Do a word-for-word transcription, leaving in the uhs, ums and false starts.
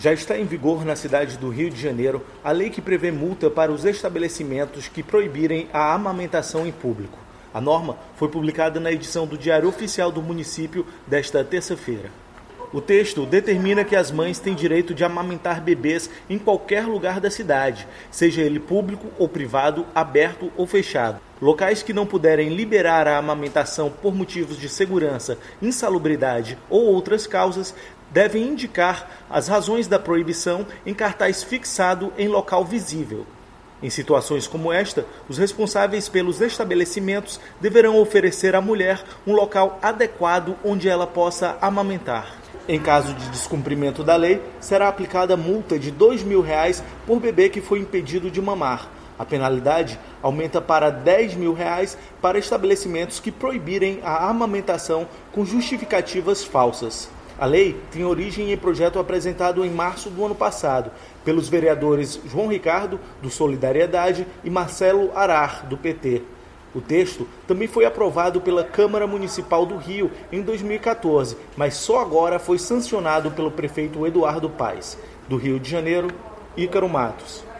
Já está em vigor na cidade do Rio de Janeiro a lei que prevê multa para os estabelecimentos que proibirem a amamentação em público. A norma foi publicada na edição do Diário Oficial do município desta terça-feira. O texto determina que as mães têm direito de amamentar bebês em qualquer lugar da cidade, seja ele público ou privado, aberto ou fechado. Locais que não puderem liberar a amamentação por motivos de segurança, insalubridade ou outras causas devem indicar as razões da proibição em cartaz fixado em local visível. Em situações como esta, os responsáveis pelos estabelecimentos deverão oferecer à mulher um local adequado onde ela possa amamentar. Em caso de descumprimento da lei, será aplicada multa de dois mil reais por bebê que foi impedido de mamar. A penalidade aumenta para dez mil reais para estabelecimentos que proibirem a amamentação com justificativas falsas. A lei tem origem em projeto apresentado em março do ano passado pelos vereadores João Ricardo, do Solidariedade, e Marcelo Arar, do P T. O texto também foi aprovado pela Câmara Municipal do Rio em dois mil e quatorze, mas só agora foi sancionado pelo prefeito Eduardo Paes. Do Rio de Janeiro, Ícaro Matos.